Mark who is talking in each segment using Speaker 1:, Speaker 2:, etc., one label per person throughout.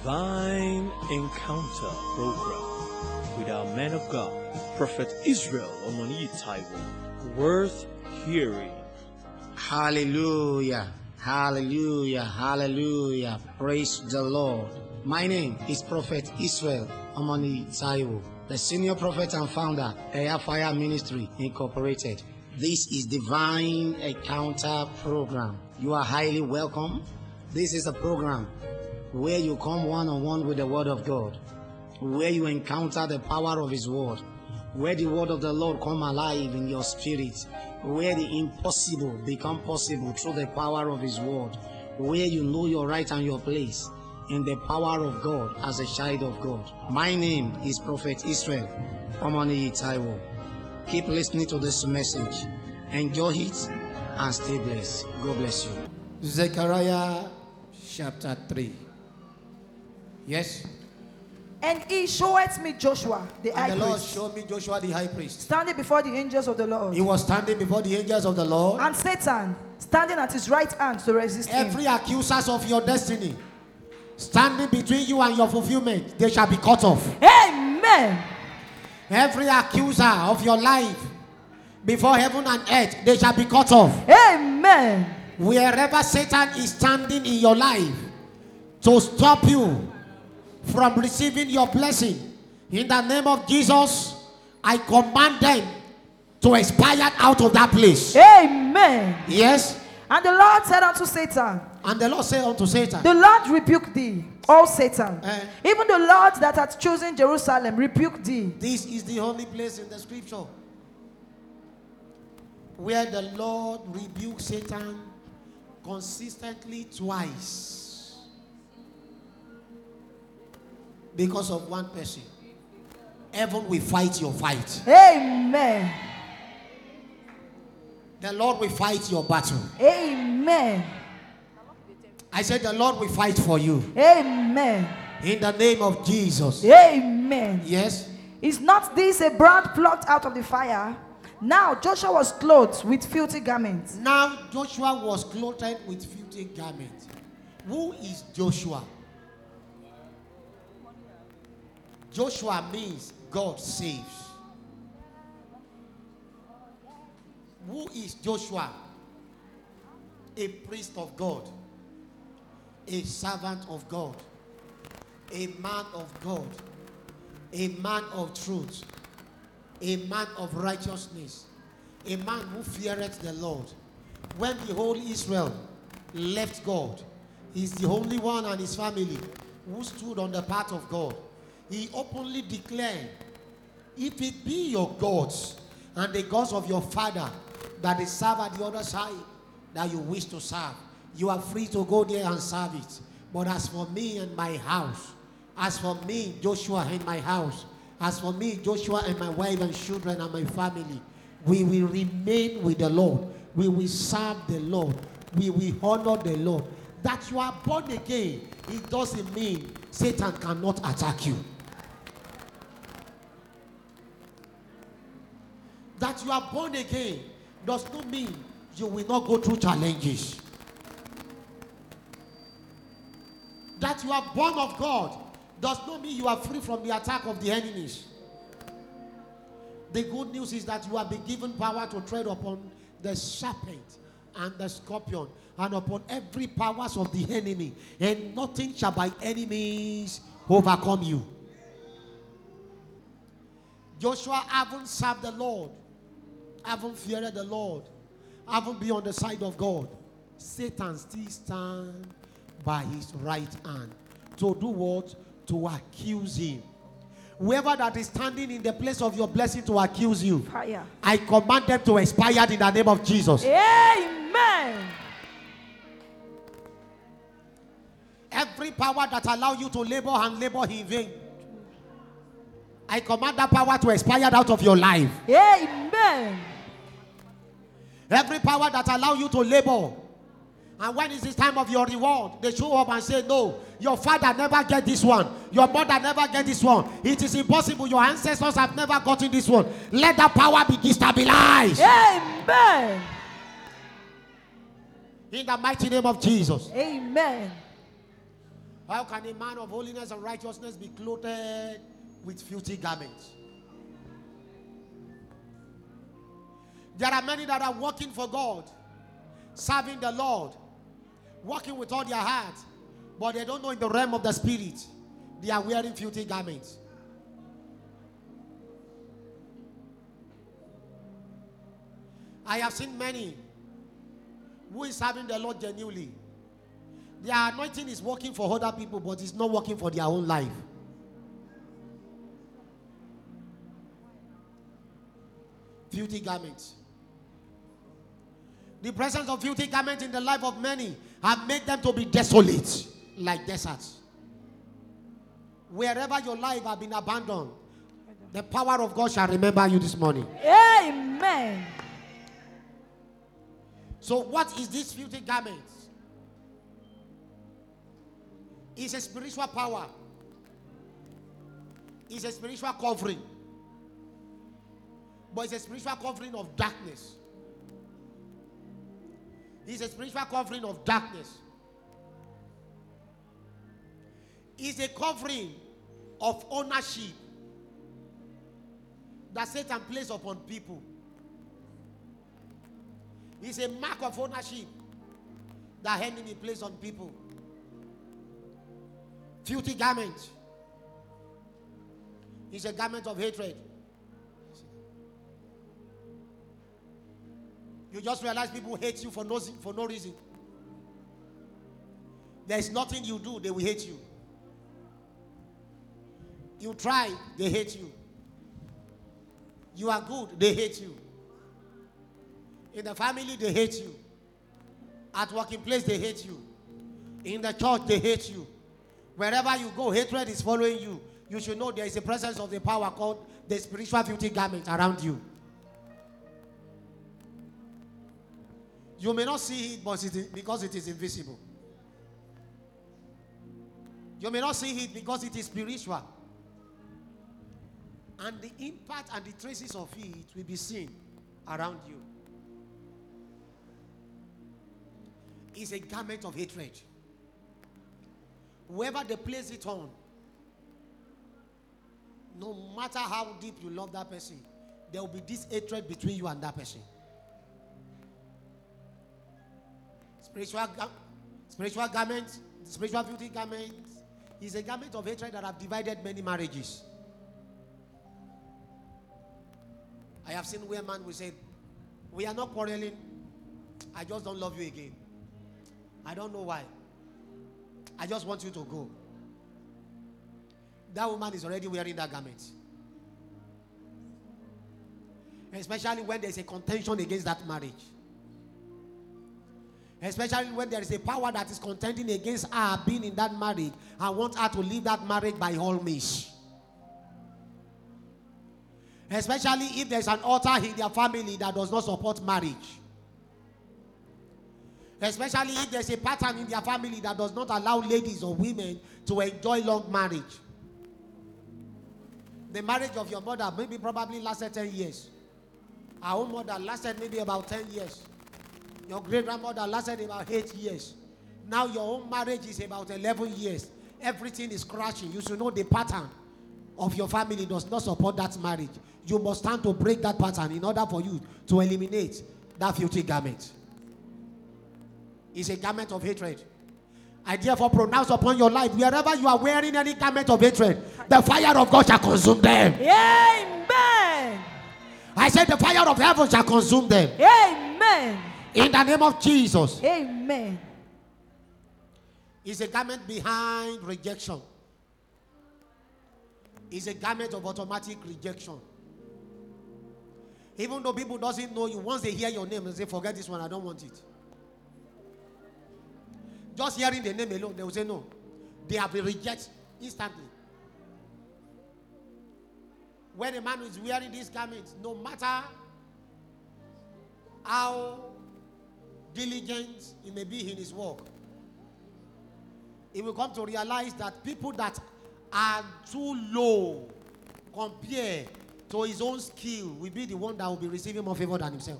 Speaker 1: Divine Encounter program with our man of God, Prophet Israel Omoni Taiwo. Worth hearing.
Speaker 2: Hallelujah. Hallelujah. Hallelujah. Praise the Lord. My name is Prophet Israel Omoni Taiwo, the senior prophet and founder, Air Fire Ministry Incorporated. This is Divine Encounter program. You are highly welcome. This is a program where you come one-on-one with the Word of God, where you encounter the power of His Word, where the Word of the Lord come alive in your spirit, where the impossible become possible through the power of His Word, where you know your right and your place in the power of God as a child of God. My name is Prophet Israel Omoni Taiwo. Keep listening to this message. Enjoy it and stay blessed. God bless you. Zechariah chapter 3. Yes.
Speaker 3: And he showed me Joshua, the high
Speaker 2: And the Lord
Speaker 3: priest,
Speaker 2: showed me Joshua the high priest.
Speaker 3: standing before the angels of the Lord.
Speaker 2: He was standing before the angels of the Lord.
Speaker 3: And Satan standing at his right hand to resist
Speaker 2: Every
Speaker 3: him.
Speaker 2: accusers of your destiny standing between you and your fulfillment, they shall be cut off.
Speaker 3: Amen.
Speaker 2: Every accuser of your life before heaven and earth, they shall be cut off.
Speaker 3: Amen.
Speaker 2: Wherever Satan is standing in your life to stop you from receiving your blessing, in the name of Jesus, I command them to expire out of that place.
Speaker 3: Amen.
Speaker 2: Yes.
Speaker 3: And the Lord said unto Satan,
Speaker 2: And the Lord said unto Satan,
Speaker 3: the Lord rebuke thee, O Satan.
Speaker 2: Eh.
Speaker 3: Even the Lord that hath chosen Jerusalem rebuke thee.
Speaker 2: this is the only place in the scripture where the Lord rebuked Satan consistently twice because of one person. Heaven will fight your fight.
Speaker 3: Amen.
Speaker 2: The Lord will fight your battle.
Speaker 3: Amen.
Speaker 2: I said the Lord will fight for you
Speaker 3: Amen.
Speaker 2: in the name of Jesus.
Speaker 3: Amen.
Speaker 2: Yes.
Speaker 3: Is not this a brand plucked out of the fire? Now Joshua was clothed with filthy garments.
Speaker 2: Now Joshua was clothed with filthy garments. Who is Joshua? Joshua means God saves. Who is Joshua? A priest of God, a servant of God, a man of God, a man of truth, a man of righteousness, a man who feareth the Lord. When the whole Israel left God, he's the only one and his family who stood on the path of God. He openly declared, if it be your gods and the gods of your father that they serve at the other side that you wish to serve, you are free to go there and serve it. But as for me and my house, as for me, Joshua and my house, as for me, Joshua and my wife and children and my family, we will remain with the Lord. We will serve the Lord. We will honor the Lord. That you are born again, it doesn't mean Satan cannot attack you. That you are born again does not mean you will not go through challenges. That you are born of God does not mean you are free from the attack of the enemies. The good news is that you have been given power to tread upon the serpent and the scorpion and upon every powers of the enemy, and nothing shall by enemies overcome you. Joshua haven't served the Lord, haven't feared the Lord, haven't been on the side of God. Satan still stands by his right hand to do what? To accuse him. Whoever that is standing in the place of your blessing to accuse you,
Speaker 3: Fire.
Speaker 2: I command them to expire in the name of Jesus.
Speaker 3: Amen.
Speaker 2: Every power that allows you to labor and labor in vain, I command that power to expire out of your life.
Speaker 3: Amen.
Speaker 2: Every power that allows you to labor, and when is this time of your reward, they show up and say, no, your father never get this one, your mother never get this one, it is impossible, your ancestors have never gotten this one. Let that power be destabilized.
Speaker 3: Amen.
Speaker 2: In the mighty name of Jesus.
Speaker 3: Amen.
Speaker 2: How can a man of holiness and righteousness be clothed with filthy garments? There are many that are working for God, serving the Lord, working with all their heart, but they don't know in the realm of the spirit, they are wearing filthy garments. I have seen many who is serving the Lord genuinely. Their anointing is working for other people, but it's not working for their own life. Filthy garments. The presence of filthy garments in the life of many have made them to be desolate, like deserts. Wherever your life has been abandoned, the power of God shall remember you this morning.
Speaker 3: Amen.
Speaker 2: So what is this filthy garment? It's a spiritual power. It's a spiritual covering. But it's a spiritual covering of darkness. It's a spiritual covering of darkness. It's a covering of ownership that Satan places upon people. It's a mark of ownership that enemy places on people. Filthy garment. It's a garment of hatred. You just realize people hate you for no reason. There's nothing you do, they will hate you. You try, they hate you. You are good, they hate you. In the family, they hate you. At working place, they hate you. In the church, they hate you. Wherever you go, hatred is following you. You should know there is a presence of the power called the spiritual filthy garment around you. You may not see it, but because it is invisible. You may not see it because it is spiritual. And the impact and the traces of it will be seen around you. It's a garment of hatred. Whoever they place it on, no matter how deep you love that person, there will be this hatred between you and that person. Spiritual garments, spiritual filthy garments is a garment of hatred that have divided many marriages. I have seen where man will say, we are not quarreling, I just don't love you again. I don't know why. I just want you to go. That woman is already wearing that garment. Especially when there is a contention against that marriage. Especially when there is a power that is contending against her being in that marriage and wants her to leave that marriage by all means. Especially if there's an altar in their family that does not support marriage. Especially if there's a pattern in their family that does not allow ladies or women to enjoy long marriage. The marriage of your mother maybe probably lasted 10 years. Our own mother lasted maybe about 10 years. Your great-grandmother lasted about 8 years. Now your own marriage is about 11 years. Everything is crashing. You should know the pattern of your family does not support that marriage. You must stand to break that pattern in order for you to eliminate that filthy garment. It's a garment of hatred. I therefore pronounce upon your life, wherever you are wearing any garment of hatred, the fire of God shall consume them.
Speaker 3: Amen.
Speaker 2: I said the fire of heaven shall consume them.
Speaker 3: Amen.
Speaker 2: In the name of Jesus.
Speaker 3: Amen.
Speaker 2: It's a garment behind rejection. It's a garment of automatic rejection. Even though people doesn't know you, once they hear your name, they say, forget this one, I don't want it. Just hearing the name alone, they will say no. They have been rejected instantly. When a man is wearing these garments, no matter how diligent he may be in his work, he will come to realize that people that are too low compared to his own skill will be the one that will be receiving more favor than himself.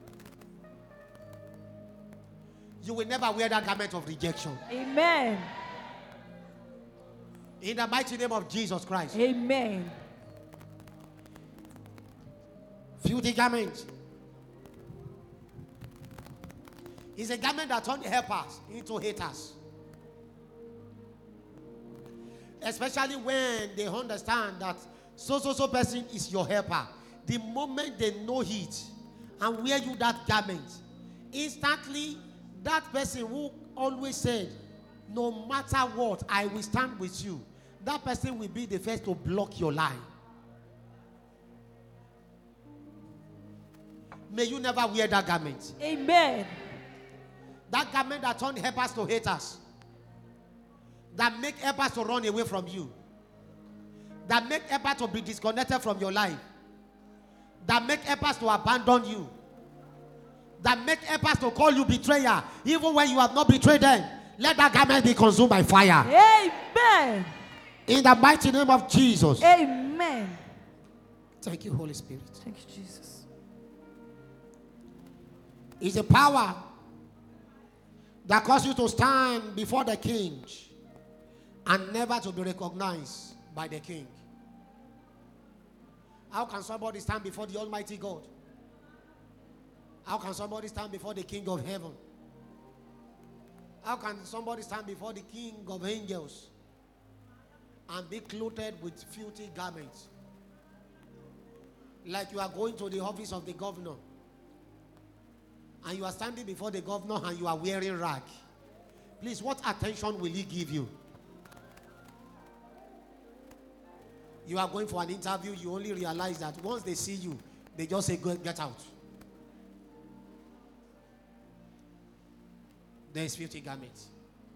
Speaker 2: You will never wear that garment of rejection.
Speaker 3: Amen.
Speaker 2: In the mighty name of Jesus Christ.
Speaker 3: Amen.
Speaker 2: Filthy garment is a garment that turns helpers into haters. Especially when they understand that so person is your helper. The moment they know it and wear you that garment, instantly that person who always said, no matter what, I will stand with you, that person will be the first to block your line. May you never wear that garment.
Speaker 3: Amen.
Speaker 2: That garment that turns helpers to haters. That make helpers to run away from you. That make helpers to be disconnected from your life. That make helpers to abandon you. That make helpers to call you betrayer, even when you have not betrayed them. Let that garment be consumed by fire.
Speaker 3: Amen.
Speaker 2: In the mighty name of Jesus.
Speaker 3: Amen.
Speaker 2: Thank you, Holy Spirit.
Speaker 3: Thank you, Jesus.
Speaker 2: It's a power that causes you to stand before the king and never to be recognized by the king. How can somebody stand before the Almighty God? How can somebody stand before the King of heaven? How can somebody stand before the King of angels and be clothed with filthy garments? Like you are going to the office of the governor and you are standing before the governor and you are wearing rag. Please, what attention will he give you? You are going for an interview, you only realize that once they see you, they just say, get out. There is filthy garments.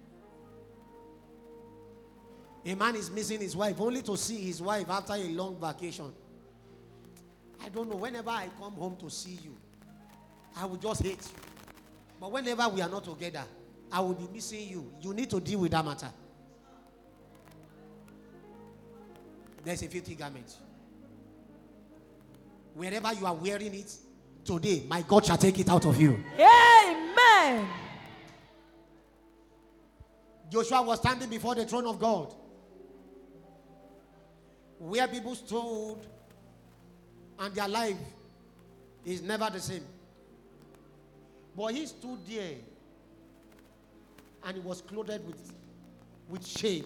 Speaker 2: A man is missing his wife only to see his wife after a long vacation. I don't know, whenever I come home to see you, I will just hate you. But whenever we are not together, I will be missing you. You need to deal with that matter. There's a filthy garment. Wherever you are wearing it today, my God shall take it out of you.
Speaker 3: Amen.
Speaker 2: Joshua was standing before the throne of God, where people stood and their life is never the same. But he stood there and he was clothed with shame.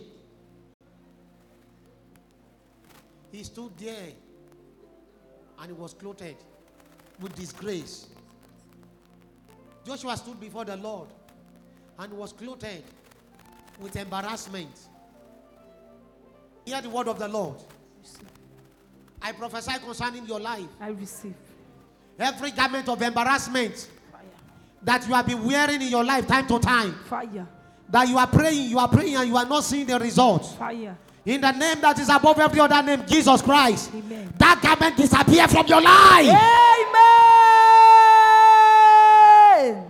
Speaker 2: He stood there and he was clothed with disgrace. Joshua stood before the Lord and was clothed with embarrassment. Hear the word of the Lord. I prophesy concerning your life.
Speaker 3: I receive.
Speaker 2: Every garment of embarrassment
Speaker 3: Fire.
Speaker 2: that you have been wearing in your life time to time,
Speaker 3: Fire.
Speaker 2: that you are praying and you are not seeing the results.
Speaker 3: Fire.
Speaker 2: In the name that is above every other name, Jesus Christ,
Speaker 3: Amen.
Speaker 2: that garment disappear from your life.
Speaker 3: Amen.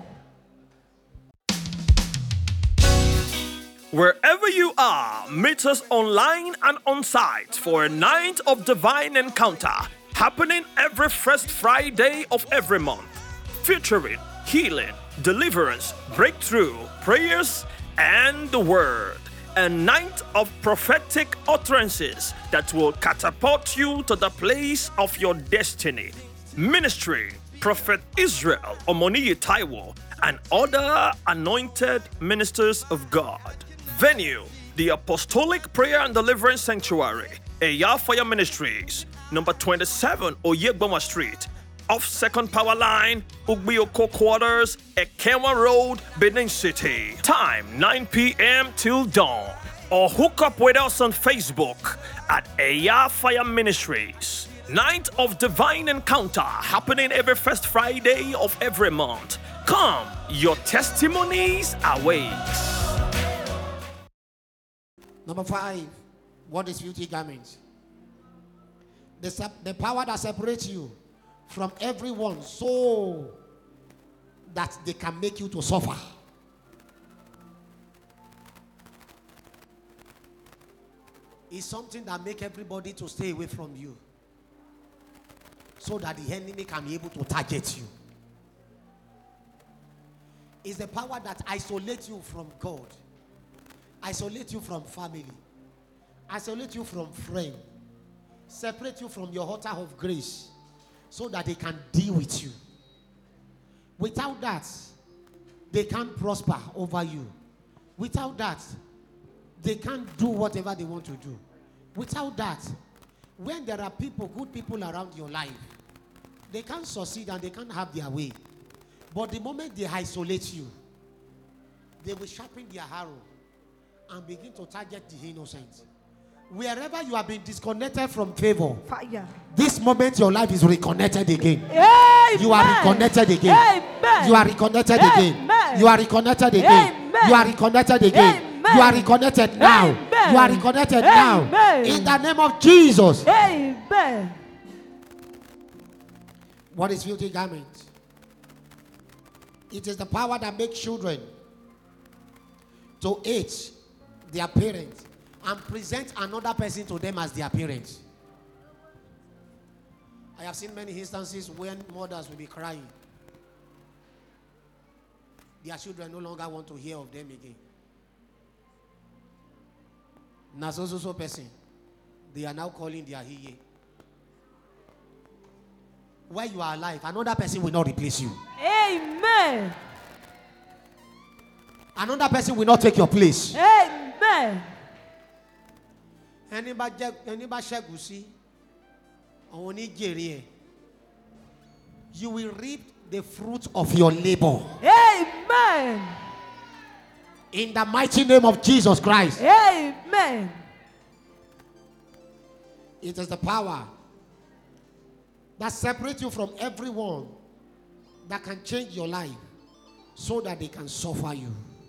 Speaker 1: Wherever you are, meet us online and on site for a night of divine encounter happening every first Friday of every month, featuring healing, deliverance, breakthrough, prayers, and the word. A night of prophetic utterances that will catapult you to the place of your destiny. Ministry, Prophet Israel Omoniyi Taiwo, and other anointed ministers of God. Venue, the Apostolic Prayer and Deliverance Sanctuary, Eya Fire Ministries, number 27 Oyegboma Street, off Second Power Line, Ugbioko Quarters, Ekenwa Road, Benin City. Time 9 p.m. till dawn. Or hook up with us on Facebook at Eya Fire Ministries. Night of Divine Encounter happening every first Friday of every month. Come, your testimonies await.
Speaker 2: Number 5, what is filthy garment? The power that separates you from everyone so that they can make you to suffer. It's something that makes everybody to stay away from you so that the enemy can be able to target you. It's the power that isolates you from God, isolate you from family, isolate you from friend, separate you from your altar of grace, so that they can deal with you. Without that, they can't prosper over you. Without that, they can't do whatever they want to do. Without that, when there are people, good people around your life, they can't succeed and they can't have their way. But the moment they isolate you, they will sharpen their arrow and begin to target the innocent. Wherever you have been disconnected from favor,
Speaker 3: Fire.
Speaker 2: this moment your life is reconnected again.
Speaker 3: Amen.
Speaker 2: You are reconnected again.
Speaker 3: Amen.
Speaker 2: You are reconnected again.
Speaker 3: Amen.
Speaker 2: You are reconnected again.
Speaker 3: Amen.
Speaker 2: You are reconnected again.
Speaker 3: Amen.
Speaker 2: You are reconnected now.
Speaker 3: Amen.
Speaker 2: You are reconnected now.
Speaker 3: Amen.
Speaker 2: In the name of Jesus.
Speaker 3: Amen.
Speaker 2: What is filthy garment? It is the power that makes children to hate their parents and present another person to them as their parents. I have seen many instances when mothers will be crying. Their children no longer want to hear of them again. Now, so person, they are now calling their hiye. While you are alive, another person will not replace you.
Speaker 3: Amen.
Speaker 2: Another person will not take your place.
Speaker 3: Amen.
Speaker 2: You will reap the fruit of your labor.
Speaker 3: Amen.
Speaker 2: In the mighty name of Jesus Christ.
Speaker 3: Amen.
Speaker 2: It is the power that separates you from everyone that can change your life so that they can suffer you.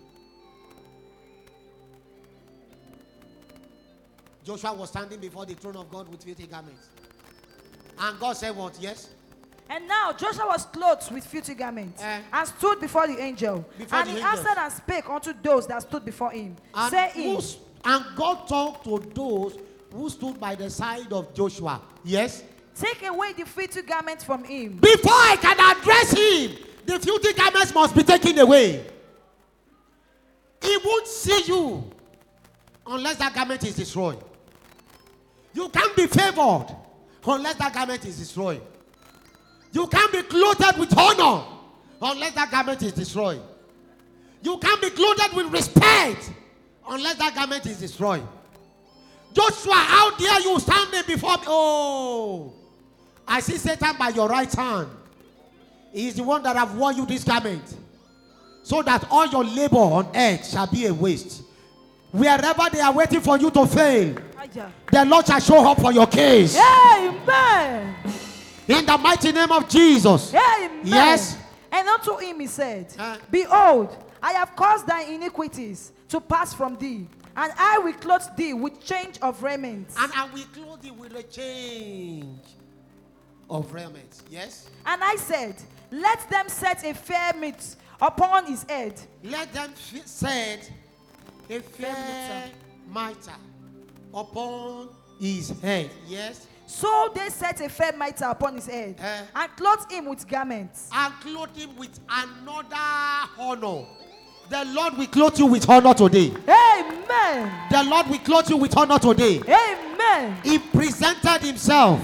Speaker 2: Joshua was standing before the throne of God with filthy garments. And God said what? Yes?
Speaker 3: And now Joshua was clothed with filthy garments and stood before the angel. And he answered and spake unto those that stood before him, saying,
Speaker 2: and God talked to those who stood by the side of Joshua. Yes?
Speaker 3: take away the filthy garments from him.
Speaker 2: Before I can address him, the filthy garments must be taken away. He won't see you unless that garment is destroyed. You can't be favored unless that garment is destroyed. You can't be clothed with honor unless that garment is destroyed. You can't be clothed with respect unless that garment is destroyed. Joshua, how dare you standing before me? Oh, I see Satan by your right hand. He is the one that have worn you this garment, so that all your labor on earth shall be a waste. Wherever they are waiting for you to fail, the Lord shall show up for your case.
Speaker 3: Amen.
Speaker 2: In the mighty name of Jesus.
Speaker 3: Amen.
Speaker 2: Yes.
Speaker 3: And unto him he said, Behold, I have caused thy iniquities to pass from thee, and I will clothe thee with change of raiment.
Speaker 2: And I will clothe thee with a change of raiment. Yes.
Speaker 3: And I said, let them set a fair meat upon his head.
Speaker 2: Let them set a fair mitre upon his head. Yes.
Speaker 3: So they set a fair mitre upon his head, and clothed him with garments.
Speaker 2: And clothed him with another honor. The Lord will clothe you with honor today.
Speaker 3: Amen.
Speaker 2: The Lord will clothe you with honor today.
Speaker 3: Amen.
Speaker 2: He presented himself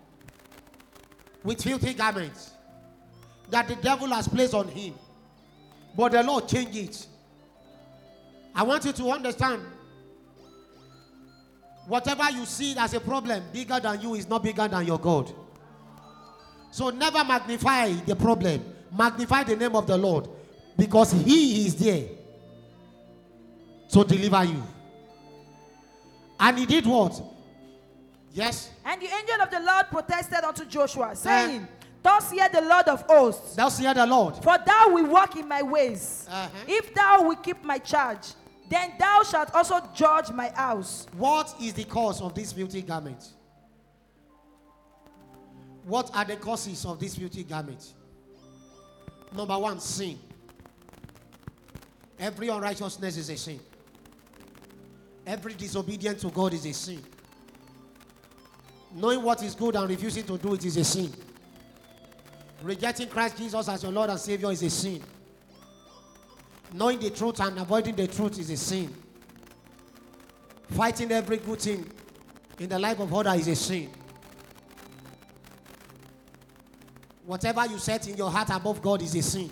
Speaker 2: with filthy garments that the devil has placed on him. But the Lord changed it. I want you to understand, whatever you see as a problem bigger than you is not bigger than your God. So never magnify the problem. Magnify the name of the Lord, because he is there to deliver you. And he did what? Yes.
Speaker 3: And the angel of the Lord protested unto Joshua, saying, Thus saith the Lord of hosts,
Speaker 2: Thus saith the Lord,
Speaker 3: for thou wilt walk in my ways. If thou wilt keep my charge, then thou shalt also judge my house.
Speaker 2: What is the cause of this filthy garment? What are the causes of this filthy garment? Number one, sin. Every unrighteousness is a sin. Every disobedience to God is a sin. Knowing what is good and refusing to do it is a sin. Rejecting Christ Jesus as your Lord and Savior is a sin. Knowing the truth and avoiding the truth is a sin. Fighting every good thing in the life of others is a sin. Whatever you set in your heart above God is a sin.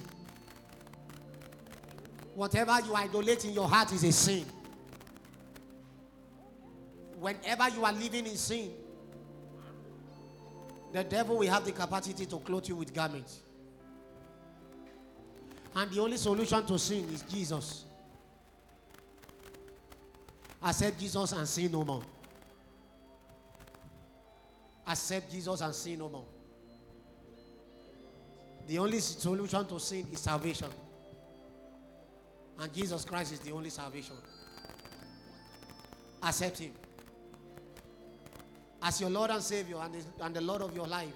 Speaker 2: Whatever you idolate in your heart is a sin. Whenever you are living in sin, the devil will have the capacity to clothe you with garments. And the only solution to sin is Jesus. Accept Jesus and sin no more. Accept Jesus and sin no more. The only solution to sin is salvation. And Jesus Christ is the only salvation. Accept him as your Lord and Savior and the Lord of your life.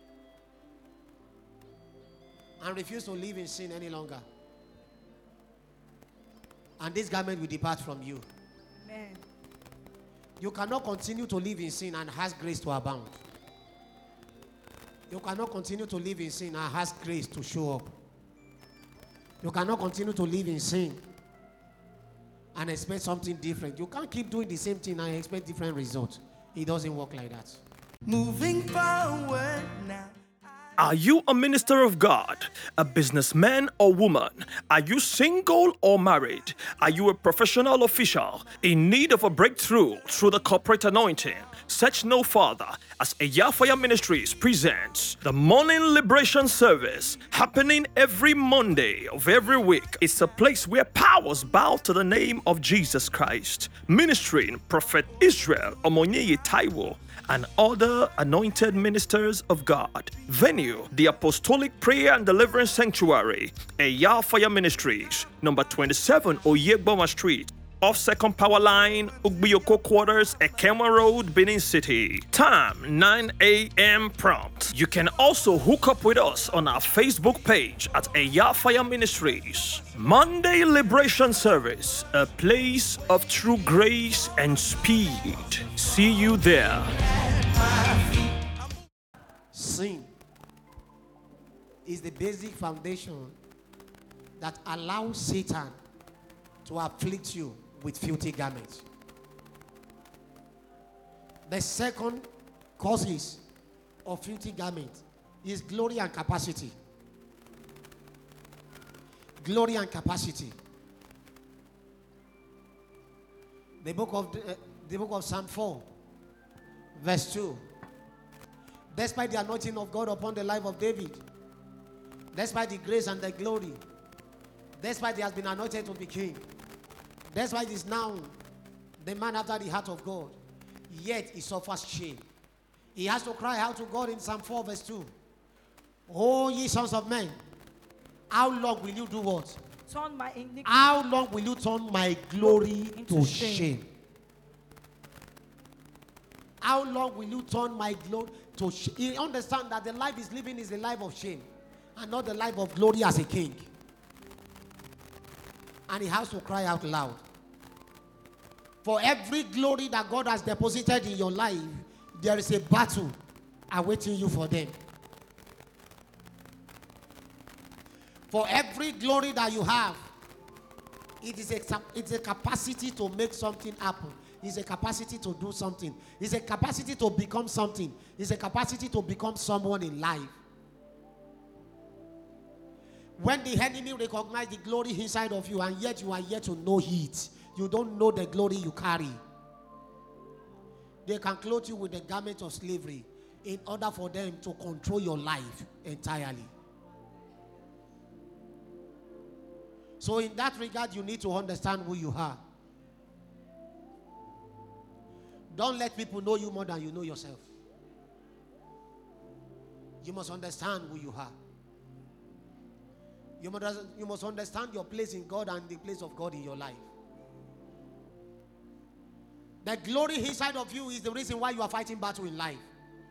Speaker 2: And refuse to live in sin any longer. And this garment will depart from you.
Speaker 3: Amen.
Speaker 2: You cannot continue to live in sin and ask grace to abound. You cannot continue to live in sin and ask grace to show up. You cannot continue to live in sin and expect something different. You can't keep doing the same thing and expect different results. It doesn't work like that.
Speaker 4: Moving forward now.
Speaker 1: Are you a minister of God, a businessman or woman? Are you single or married? Are you a professional official in need of a breakthrough through the corporate anointing? Search no further as Eyafaya Ministries presents the Morning Liberation Service happening every Monday of every week. It's a place where powers bow to the name of Jesus Christ. Ministering Prophet Israel Omonye Taiwo and other anointed ministers of God. Venue, the Apostolic Prayer and Deliverance Sanctuary, Eyafaya Ministries, number 27 Oyegboma Street, off Second Power Line, Ugbiyoko Quarters, Ekema Road, Benin City. Time 9 a.m. prompt. You can also hook up with us on our Facebook page at Eyafaya Ministries. Monday Liberation Service, a place of true grace and speed. See you there.
Speaker 2: Sin is the basic foundation that allows Satan to afflict you with filthy garments. The second causes of filthy garments is glory and capacity. Glory and capacity. The book of Psalm 4, verse 2. Despite the anointing of God upon the life of David, despite the grace and the glory, despite he has been anointed to be king, despite he is now the man after the heart of God, yet he suffers shame. He has to cry out to God in Psalm 4 verse 2. Oh, ye sons of men, how long will you do what?
Speaker 3: Turn my iniquity.
Speaker 2: How long will you turn my glory
Speaker 3: into
Speaker 2: to
Speaker 3: shame?
Speaker 2: shame? How long will you turn my glory to shame? You understand that the life he's living is the life of shame and not the life of glory as a king. And he has to cry out loud. For every glory that God has deposited in your life, there is a battle awaiting you for them. For every glory that you have, it's a capacity to make something happen. It's a capacity to do something. It's a capacity to become something. It's a capacity to become someone in life. When the enemy recognizes the glory inside of you and yet you are yet to know it, you don't know the glory you carry. They can clothe you with the garment of slavery in order for them to control your life entirely. So in that regard, you need to understand who you are. Don't let people know you more than you know yourself. You must understand who you are. You must understand your place in God and the place of God in your life. The glory inside of you is the reason why you are fighting battle in life.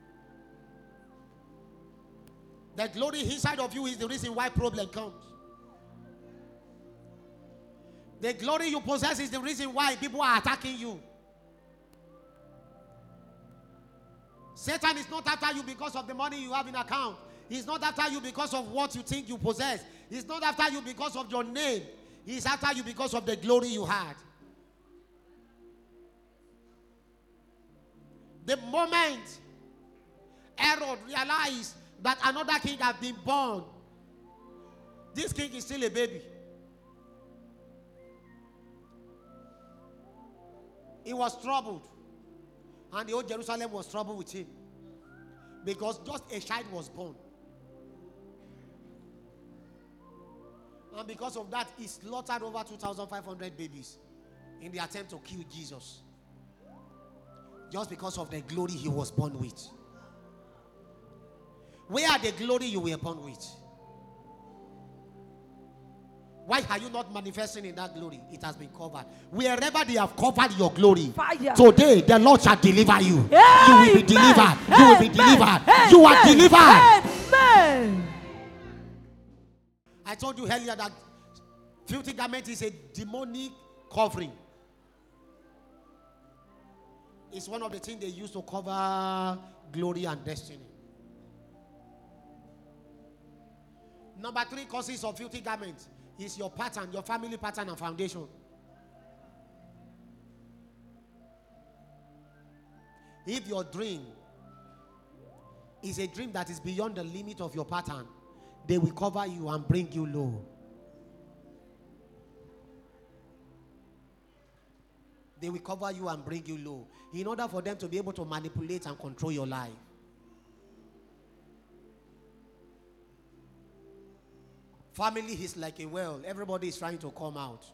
Speaker 2: The glory inside of you is the reason why problem comes. The glory you possess is the reason why people are attacking you. Satan is not after you because of the money you have in account. He's not after you because of what you think you possess. He's not after you because of your name. He's after you because of the glory you had. The moment Herod realized that another king had been born, this king is still a baby. He was troubled. And the whole Jerusalem was troubled with him. Because just a child was born. And because of that, he slaughtered over 2,500 babies in the attempt to kill Jesus. Just because of the glory he was born with. Where are the glory you were born with? Why are you not manifesting in that glory? It has been covered. Wherever they have covered your glory,
Speaker 3: fire.
Speaker 2: Today the Lord shall deliver you.
Speaker 3: Amen.
Speaker 2: You will be delivered. You will be delivered. You are delivered.
Speaker 3: Amen.
Speaker 2: I told you earlier that filthy garment is a demonic covering. It's one of the things they use to cover glory and destiny. Number 3 causes of filthy garment is your pattern, your family pattern and foundation. If your dream is a dream that is beyond the limit of your pattern, they will cover you and bring you low. They will cover you and bring you low in order for them to be able to manipulate and control your life. Family is like a well. Everybody is trying to come out.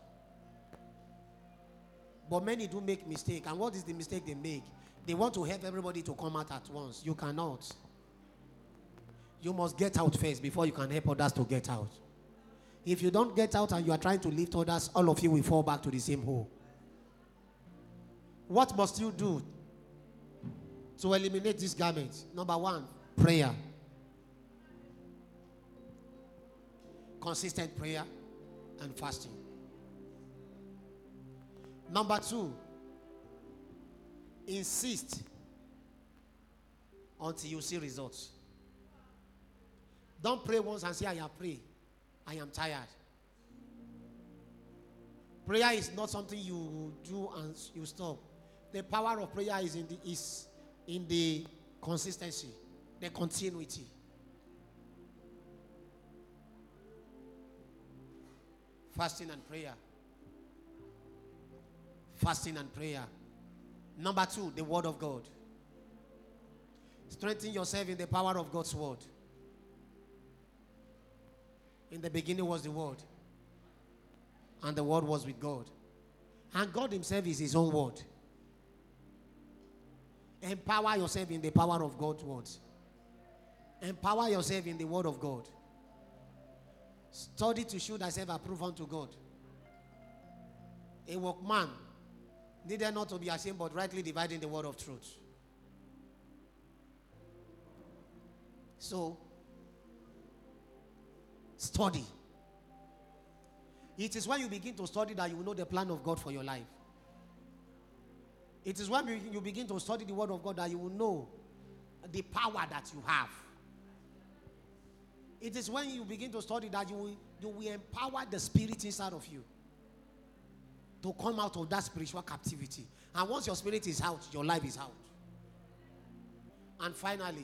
Speaker 2: But many do make mistake. And what is the mistake they make? They want to help everybody to come out at once. You cannot. You must get out first before you can help others to get out. If you don't get out and you are trying to lift others, all of you will fall back to the same hole. What must you do to eliminate this garment? Number 1, prayer. Consistent prayer and fasting. Number 2, insist until you see results. Don't pray once and say, I am praying. I am tired. Prayer is not something you do and you stop. The power of prayer is in the consistency, the continuity. Fasting and prayer. Fasting and prayer. Number 2, the word of God. Strengthen yourself in the power of God's word. In the beginning was the word. And the word was with God. And God himself is his own word. Empower yourself in the power of God's words. Empower yourself in the word of God. Study to show thyself approved unto God. A workman needed not to be ashamed, but rightly dividing the word of truth. So, study. It is when you begin to study that you will know the plan of God for your life. It is when you begin to study the word of God that you will know the power that you have. It is when you begin to study that you will empower the spirit inside of you to come out of that spiritual captivity. And once your spirit is out, your life is out. And finally,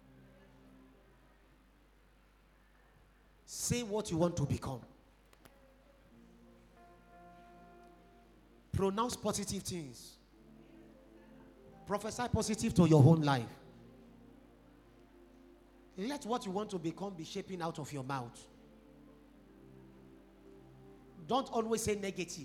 Speaker 2: say what you want to become. Pronounce positive things. Prophesy positive to your own life. Let what you want to become be shaping out of your mouth. Don't always say negative.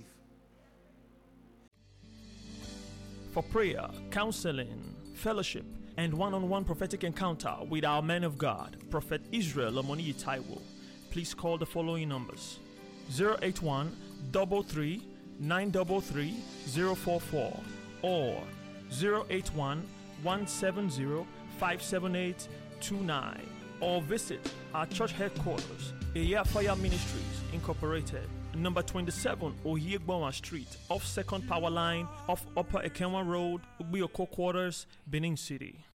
Speaker 1: For prayer, counseling, fellowship, and one-on-one prophetic encounter with our man of God, Prophet Israel Omoniyi Taiwo, please call the following numbers: 081 33 933 044 or 081 170 578 29, or visit our church headquarters, Eyafaya Ministries Incorporated, number 27 Oyegbonwa Street, off Second Power Line, off Upper Ekenwa Road, Ubioko Quarters, Benin City.